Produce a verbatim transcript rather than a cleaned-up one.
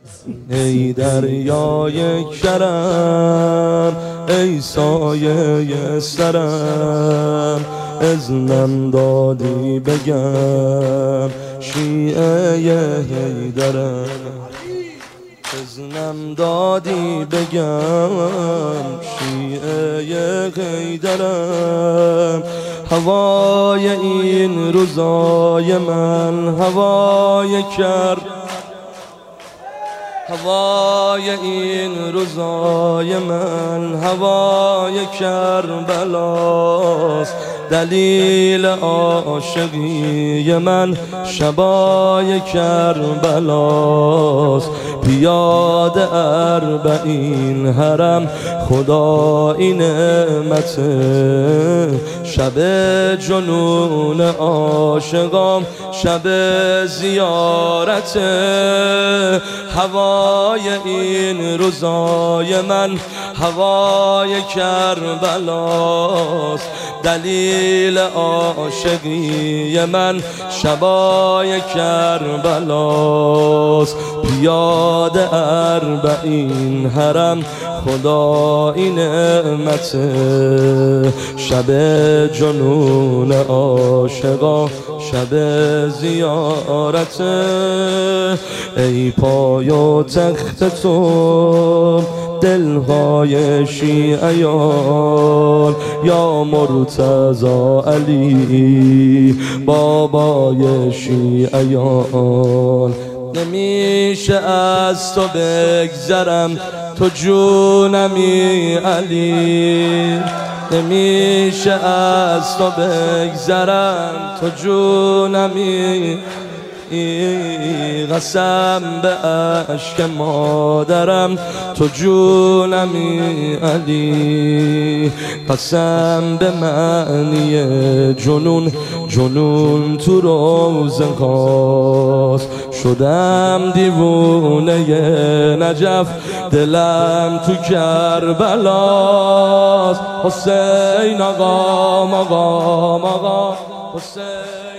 ای دریای کرم، ای سایه سرم، اذنم دادی بگم شیعه حیدرم. اذنم دادی بگم شیعه حیدرم. هوای این روزای من هوای کر، هوای این روزای من هوای کربلاست. دلیل عاشقی من شبای کربلاست. پیاده اربعین حرم خدایی نعمته، شب جنون عاشقام شب زیارته. هوای این روزای من هوای کربلاست. دلیل عاشقی من شبای کربلاست. پیاده اربعین حرم خدایی نعمته، شب جنون عاشقا شب زیارته. ای پای و تخت تو دلهای شیعیان، یا مرتضی علی بابای شیعیان. نمیشه از تو بگذرم تو جونمی علی، نمیشه از تو بگذرم تو جونمی. قسم به عشق مادرم تو جونمی علی، قسم به معنی جنون جنون تو روزگاست. شدم دیوونه نجف دلم تو کربلاست. حسین آقا آقا آقا حسین.